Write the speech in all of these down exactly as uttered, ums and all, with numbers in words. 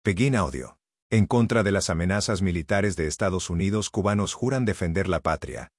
Pegín Audio. En contra de las amenazas militares de Estados Unidos, cubanos juran defender la patria.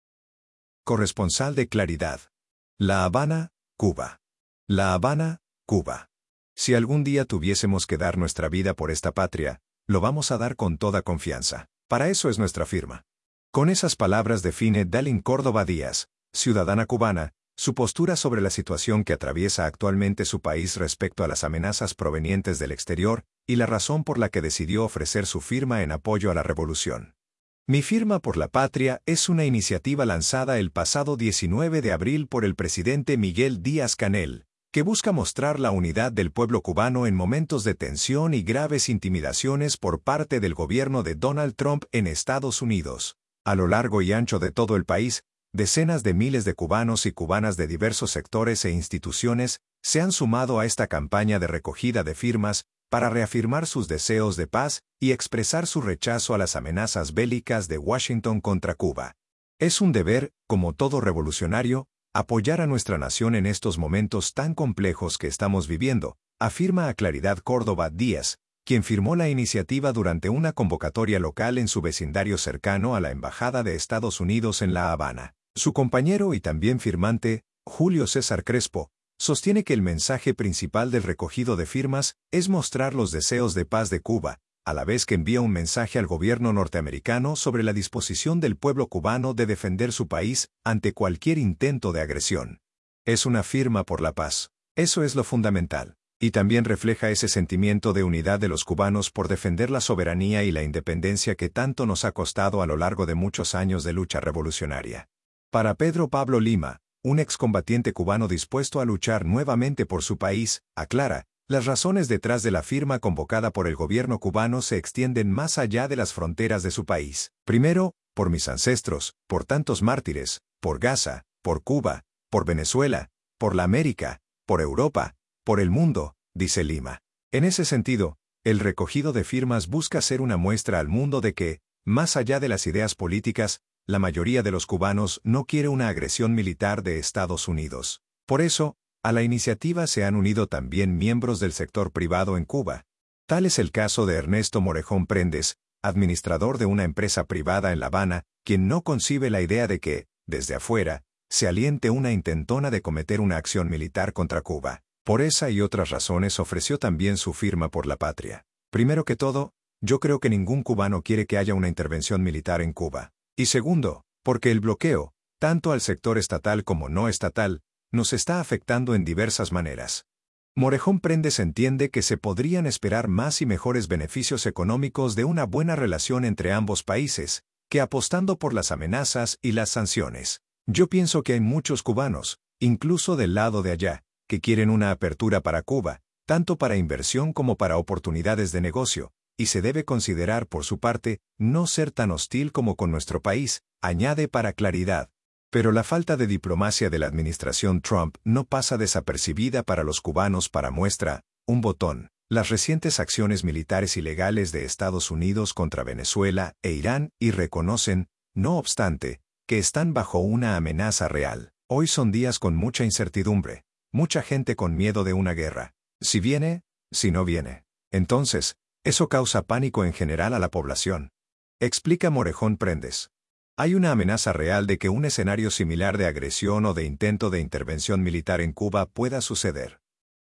Corresponsal de Claridad. La Habana, Cuba. La Habana, Cuba. Si algún día tuviésemos que dar nuestra vida por esta patria, lo vamos a dar con toda confianza. Para eso es nuestra firma. Con esas palabras define Dalin Córdoba Díaz, ciudadana cubana, su postura sobre la situación que atraviesa actualmente su país respecto a las amenazas provenientes del exterior y la razón por la que decidió ofrecer su firma en apoyo a la revolución. Mi firma por la patria es una iniciativa lanzada el pasado diecinueve de abril por el presidente Miguel Díaz-Canel, que busca mostrar la unidad del pueblo cubano en momentos de tensión y graves intimidaciones por parte del gobierno de Donald Trump en Estados Unidos. A lo largo y ancho de todo el país, decenas de miles de cubanos y cubanas de diversos sectores e instituciones se han sumado a esta campaña de recogida de firmas para reafirmar sus deseos de paz y expresar su rechazo a las amenazas bélicas de Washington contra Cuba. Es un deber, como todo revolucionario, apoyar a nuestra nación en estos momentos tan complejos que estamos viviendo, afirma a Claridad Córdoba Díaz, quien firmó la iniciativa durante una convocatoria local en su vecindario cercano a la Embajada de Estados Unidos en La Habana. Su compañero y también firmante, Julio César Crespo, sostiene que el mensaje principal del recogido de firmas es mostrar los deseos de paz de Cuba, a la vez que envía un mensaje al gobierno norteamericano sobre la disposición del pueblo cubano de defender su país ante cualquier intento de agresión. Es una firma por la paz. Eso es lo fundamental. Y también refleja ese sentimiento de unidad de los cubanos por defender la soberanía y la independencia que tanto nos ha costado a lo largo de muchos años de lucha revolucionaria. Para Pedro Pablo Lima, un excombatiente cubano dispuesto a luchar nuevamente por su país, aclara, las razones detrás de la firma convocada por el gobierno cubano se extienden más allá de las fronteras de su país. Primero, por mis ancestros, por tantos mártires, por Gaza, por Cuba, por Venezuela, por la América, por Europa, por el mundo, dice Lima. En ese sentido, el recogido de firmas busca ser una muestra al mundo de que, más allá de las ideas políticas, la mayoría de los cubanos no quiere una agresión militar de Estados Unidos. Por eso, a la iniciativa se han unido también miembros del sector privado en Cuba. Tal es el caso de Ernesto Morejón Prendes, administrador de una empresa privada en La Habana, quien no concibe la idea de que, desde afuera, se aliente una intentona de cometer una acción militar contra Cuba. Por esa y otras razones ofreció también su firma por la patria. Primero que todo, yo creo que ningún cubano quiere que haya una intervención militar en Cuba. Y segundo, porque el bloqueo, tanto al sector estatal como no estatal, nos está afectando en diversas maneras. Morejón Prendes entiende que se podrían esperar más y mejores beneficios económicos de una buena relación entre ambos países, que apostando por las amenazas y las sanciones. Yo pienso que hay muchos cubanos, incluso del lado de allá, que quieren una apertura para Cuba, tanto para inversión como para oportunidades de negocio, y se debe considerar por su parte no ser tan hostil como con nuestro país, añade para Claridad. Pero la falta de diplomacia de la administración Trump no pasa desapercibida para los cubanos. Para muestra, un botón, las recientes acciones militares ilegales de Estados Unidos contra Venezuela e Irán y reconocen, no obstante, que están bajo una amenaza real. Hoy son días con mucha incertidumbre, mucha gente con miedo de una guerra. Si viene, si no viene. Entonces, eso causa pánico en general a la población. Explica Morejón Prendes. Hay una amenaza real de que un escenario similar de agresión o de intento de intervención militar en Cuba pueda suceder.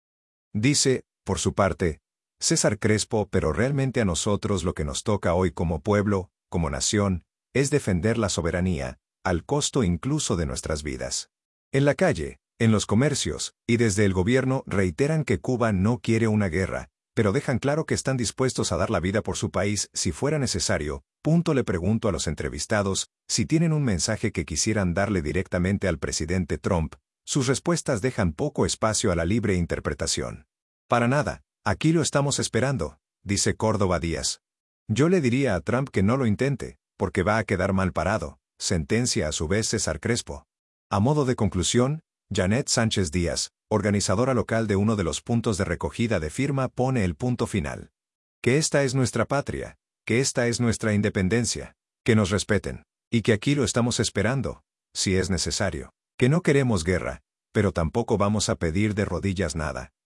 Dice, por su parte, César Crespo, pero realmente a nosotros lo que nos toca hoy como pueblo, como nación, es defender la soberanía, al costo incluso de nuestras vidas. En la calle, en los comercios, y desde el gobierno reiteran que Cuba no quiere una guerra, pero dejan claro que están dispuestos a dar la vida por su país si fuera necesario. Punto. Le pregunto a los entrevistados si tienen un mensaje que quisieran darle directamente al presidente Trump. Sus respuestas dejan poco espacio a la libre interpretación. Para nada, aquí lo estamos esperando, dice Córdoba Díaz. Yo le diría a Trump que no lo intente, porque va a quedar mal parado, sentencia a su vez César Crespo. A modo de conclusión, Janet Sánchez Díaz, organizadora local de uno de los puntos de recogida de firma, pone el punto final. Que esta es nuestra patria, que esta es nuestra independencia, que nos respeten, y que aquí lo estamos esperando, si es necesario, que no queremos guerra, pero tampoco vamos a pedir de rodillas nada.